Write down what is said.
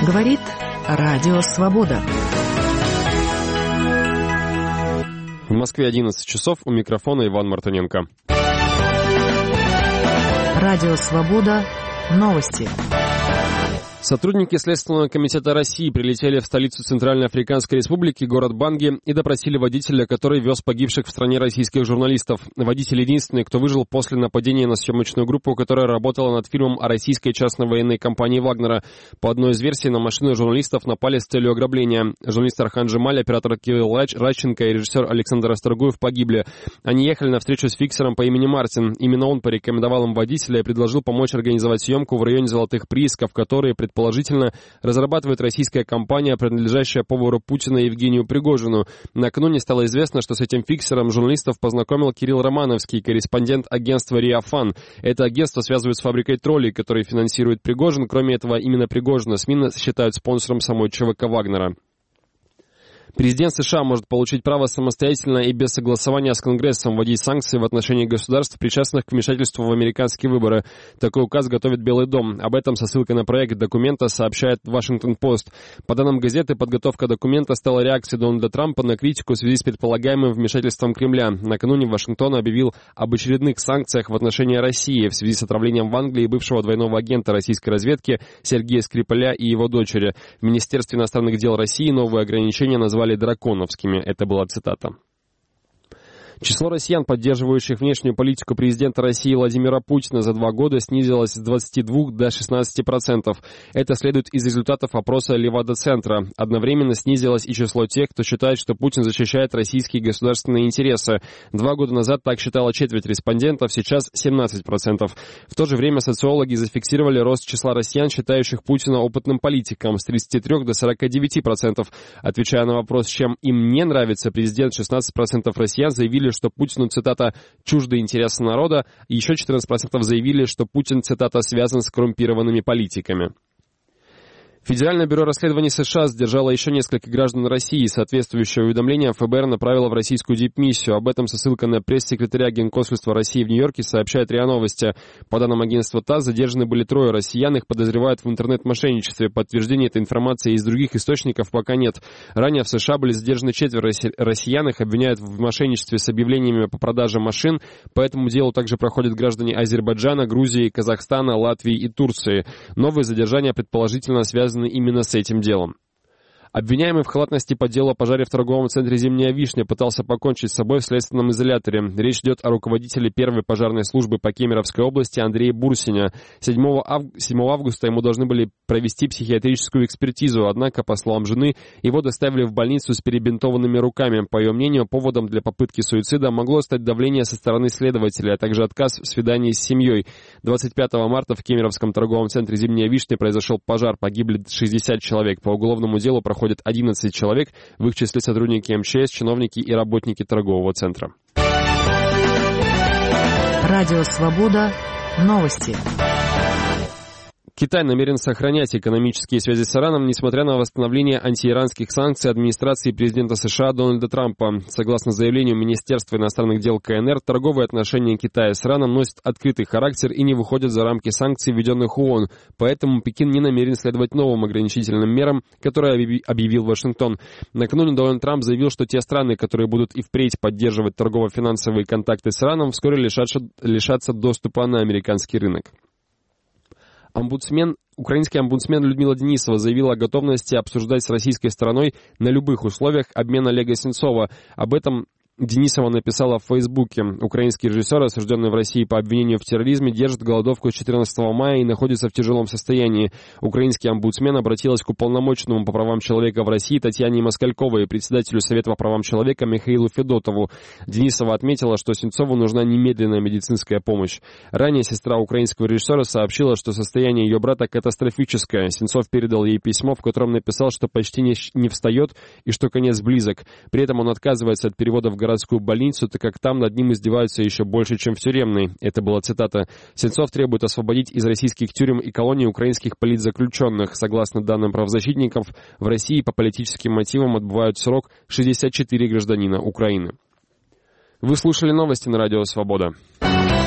Говорит Радио Свобода. В Москве 11 часов, у микрофона Иван Мартыненко. Радио Свобода. Новости. Сотрудники Следственного комитета России прилетели в столицу Центральноафриканской Республики, город Банги, и допросили водителя, который вез погибших в стране российских журналистов. Водитель единственный, кто выжил после нападения на съемочную группу, которая работала над фильмом о российской частной военной компании «Вагнера». По одной из версий, на машину журналистов напали с целью ограбления. Журналист Архан Джемаль, оператор Кирилл Радченко и режиссер Александр Расторгуев погибли. Они ехали на встречу с фиксером по имени Мартин. Именно он порекомендовал им водителя и предложил помочь организовать съемку в районе Золотых приисков, которые предположительно разрабатывает российская компания, принадлежащая повару Путина Евгению Пригожину. Накануне стало известно, что с этим фиксером журналистов познакомил Кирилл Романовский, корреспондент агентства «Риафан». Это агентство связывают с фабрикой троллей, которую финансирует Пригожин. Кроме этого, именно Пригожина СМИ считают спонсором самой ЧВК «Вагнера». Президент США может получить право самостоятельно и без согласования с Конгрессом вводить санкции в отношении государств, причастных к вмешательству в американские выборы. Такой указ готовит Белый дом. Об этом со ссылкой на проект документа сообщает Вашингтон-Пост. По данным газеты, подготовка документа стала реакцией Дональда Трампа на критику в связи с предполагаемым вмешательством Кремля. Накануне Вашингтон объявил об очередных санкциях в отношении России в связи с отравлением в Англии бывшего двойного агента российской разведки Сергея Скрипаля и его дочери. В Министерстве иностранных дел России новые ограничения назвали драконовскими. Это была цитата. Число россиян, поддерживающих внешнюю политику президента России Владимира Путина, за 2 года снизилось с 22 до 16%. Это следует из результатов опроса Левада-центра. Одновременно снизилось и число тех, кто считает, что Путин защищает российские государственные интересы. 2 года назад так считала четверть респондентов, сейчас 17%. В то же время социологи зафиксировали рост числа россиян, считающих Путина опытным политиком, с 33 до 49%. Отвечая на вопрос, чем им не нравится президент, 16% россиян заявили, что Путину, цитата, «чужды интересы народа», и еще 14% заявили, что Путин, цитата, «связан с коррумпированными политиками». Федеральное бюро расследований США задержало еще несколько граждан России. Соответствующее уведомление ФБР направило в российскую дипмиссию. Об этом со ссылкой на пресс-секретаря Генконсульства России в Нью-Йорке сообщает РИА Новости. По данным агентства ТАСС, задержаны были 3 россиян. Их подозревают в интернет-мошенничестве. Подтверждения этой информации из других источников пока нет. Ранее в США были задержаны 4 россиян. Их обвиняют в мошенничестве с объявлениями по продаже машин. По этому делу также проходят граждане Азербайджана, Грузии, Казахстана, Латвии и Турции. Новые задержания предположительно связаны именно с этим делом. Обвиняемый в халатности по делу о пожаре в торговом центре «Зимняя вишня» пытался покончить с собой в следственном изоляторе. Речь идет о руководителе первой пожарной службы по Кемеровской области Андрее Бурсине. 7 августа ему должны были провести психиатрическую экспертизу, однако, по словам жены, его доставили в больницу с перебинтованными руками. По ее мнению, поводом для попытки суицида могло стать давление со стороны следователя, а также отказ в свидании с семьей. 25 марта в Кемеровском торговом центре «Зимняя вишня» произошел пожар, погибли 60 человек. По уголовному делу проходит 11 человек, в их числе сотрудники МЧС, чиновники и работники торгового центра. Радио Свобода. Новости. Китай намерен сохранять экономические связи с Ираном, несмотря на восстановление антииранских санкций администрации президента США Дональда Трампа. Согласно заявлению Министерства иностранных дел КНР, торговые отношения Китая с Ираном носят открытый характер и не выходят за рамки санкций, введенных ООН. Поэтому Пекин не намерен следовать новым ограничительным мерам, которые объявил Вашингтон. Накануне Дональд Трамп заявил, что те страны, которые будут и впредь поддерживать торгово-финансовые контакты с Ираном, вскоре лишатся доступа на американский рынок. Украинский омбудсмен Людмила Денисова заявила о готовности обсуждать с российской стороной на любых условиях обмен Олега Сенцова. Об этом Денисова написала в Фейсбуке. Украинский режиссер, осужденный в России по обвинению в терроризме, держит голодовку с 14 мая и находится в тяжелом состоянии. Украинский омбудсмен обратилась к уполномоченному по правам человека в России Татьяне Москальковой и председателю Совета по правам человека Михаилу Федотову. Денисова отметила, что Сенцову нужна немедленная медицинская помощь. Ранее сестра украинского режиссера сообщила, что состояние ее брата катастрофическое. Сенцов передал ей письмо, в котором написал, что почти не встает и что конец близок. При этом он отказывается от перевода в городскую больницу, так как там над ним издеваются еще больше, чем в тюремной. Это была цитата. Сенцов требует освободить из российских тюрем и колоний украинских политзаключенных. Согласно данным правозащитников, в России по политическим мотивам отбывают срок 64 гражданина Украины. Вы слушали новости на Радио Свобода.